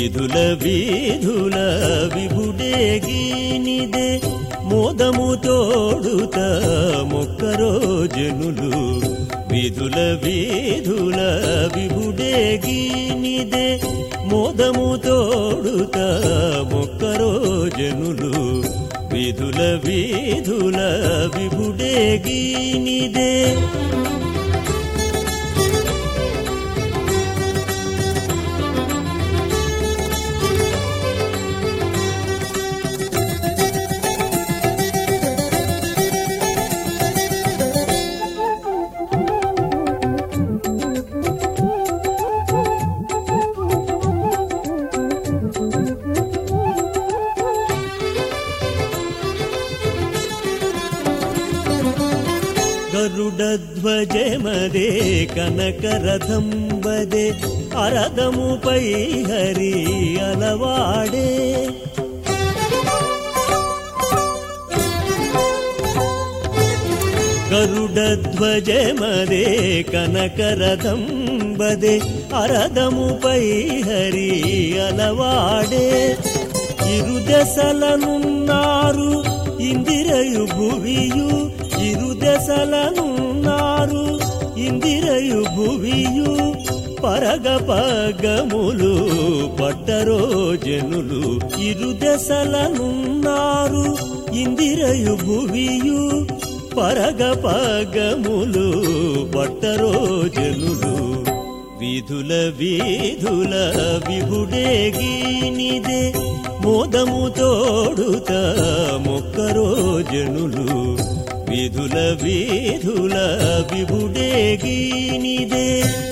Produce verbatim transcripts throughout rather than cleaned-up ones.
విధుల వీధుల విభుడేగినిదే మోదము తోడుత మొక్కరో జనులు విధుల వీధుల విభుడేగినిదే మోదము తోడుత మొక్కరో జనులు విధుల వీధుల విభుడేగినిదే గరుడధ్వజమదే కనకరథంబదే అరదముపై హరి అలవాడే గరుడధ్వజమదే కనకరథంబదే అరదముపై హరి అలవాడే ఇరుదెసలనున్నారు ఇందిరయు భువియు ఇరుదెసలనున్నారు ఇందిరయు భువియు పరగ పగములు పట్టరో జనులు ఇరుదెసలనున్నారు ఇందిరయు భువియు పరగ పగములు పట్టరో జనులు విధుల వీధుల విభుడేగినిదే మోదము తోడుత మొక్కరో జనులు విధుల వీధుల విభుడేగినిదే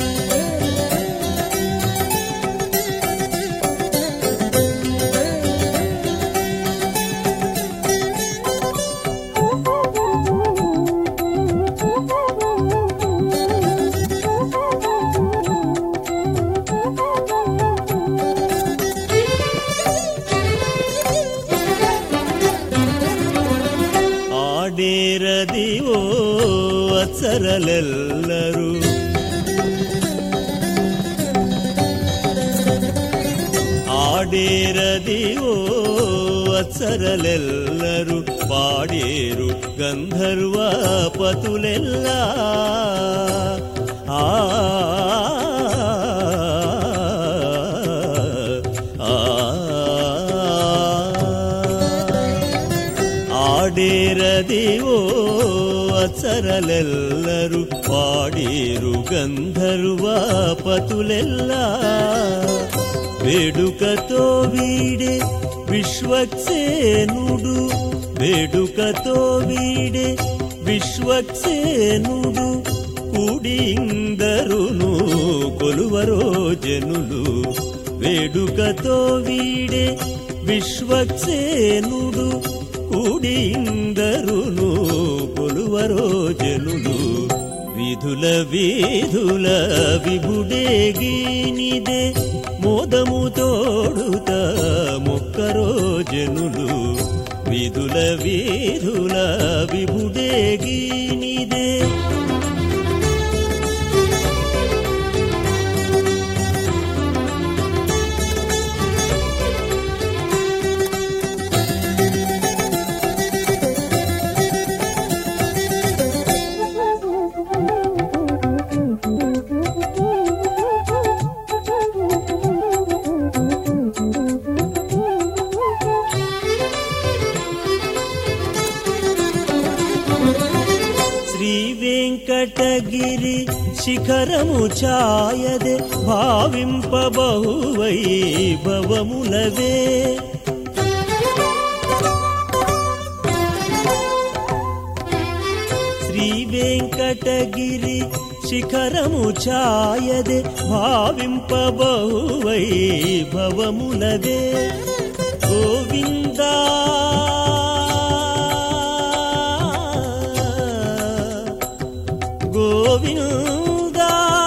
ఆడేరదివో అత్సరలెల్లరు ఆడేరదివో అత్సరలెల్లరు పాడేరు గంధర్వ పతులెల్లా ఆ ఆడేరదివో అత్సరలెల్లరు పాడేరు గంధర్వ పతులెల్లా వేడుకతో వీడే విశ్వక్సేనుడు వేడుకతో వీడే విశ్వక్సేనుడు కూడిందరును కొలువరో జనులు వేడుకతో వీడే విశ్వక్సేనుడు కూడిందరును కొలువరో జనులు విధుల వీధుల విభుడేగినిదే మోదము తోడుత మొక్కరో జనులు విధుల వీధుల విభుడేగినిదే వెంకటగిరి శిఖరము ఛాయదే భావింప బహువైభవములవే శ్రీ వెంకటగిరి శిఖరము ఛాయదే భావింప బహువైభవములవే గోవిందా గోవిందా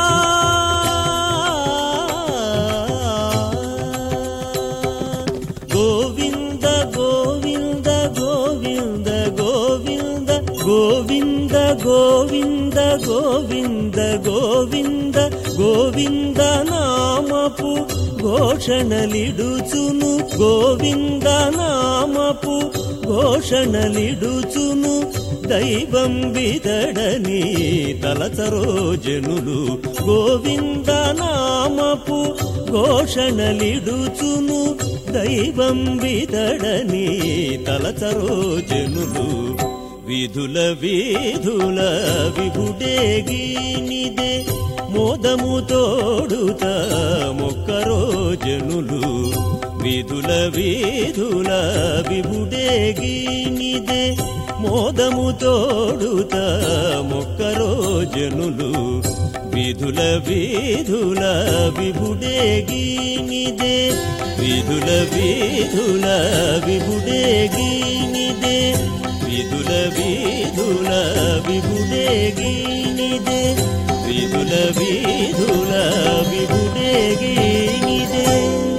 గోవింద గోవింద గోవింద గోవింద గోవింద గోవింద గోవింద గోవింద గోవింద నామపు ఘోషణలిడుచును గోవింద నామపు ఘోషణలిడుచును దైవం విదడని తలచరో జనులు గోవింద నామపు ఘోషణలిడుచును దైవం విదడని తలచరో జనులు విధుల విధుల విభుడేగినిదే మోదము తోడుత మొక్కరో జనులు విధుల విధుల విభుడేగినిదే మోదము తోడుత మొక్కరో జనులు విధుల విధుల విభుడేగినిదే విధుల విధుల విభుడేగినిదే విధుల విధుల విభుడేగినిదే విధుల విధుల విభుడేగినిదే